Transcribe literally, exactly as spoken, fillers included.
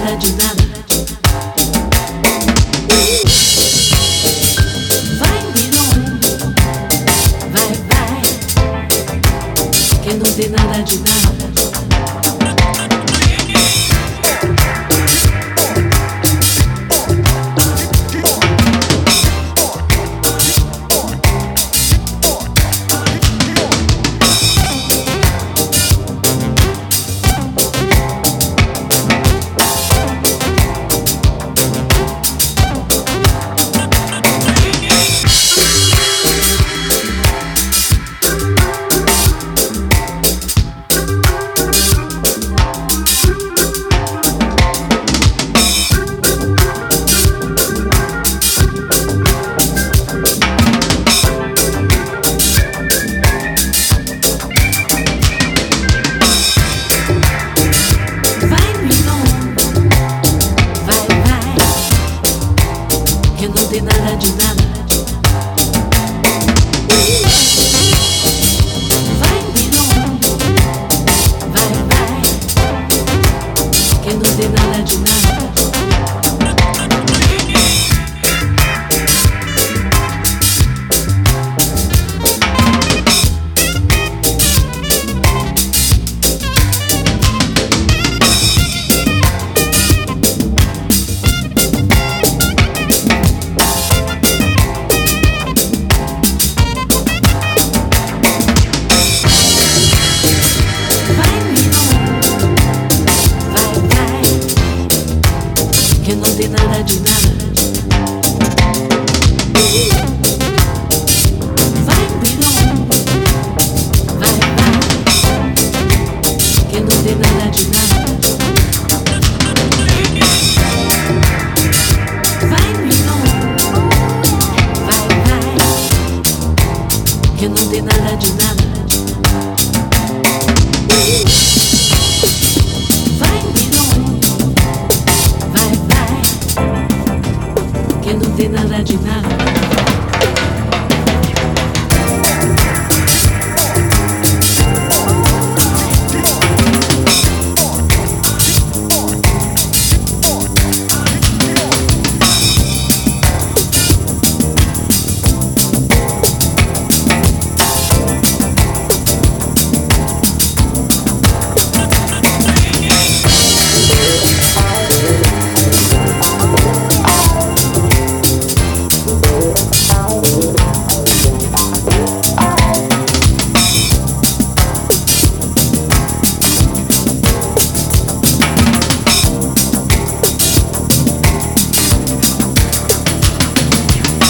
nada de nada. Vai, Miron, vai, vai, que não tem nada de nada. Não tem nada de nada. Vai, Miron, vai, vai, que não tem nada de nada. Que não tem nada de nada. Vai, Miron, vai, vai, que não tem nada de nada. Vai, Miron, vai, vai, que não tem nada de nada. Vai, Miron, vai, vai, que não tem nada de nada.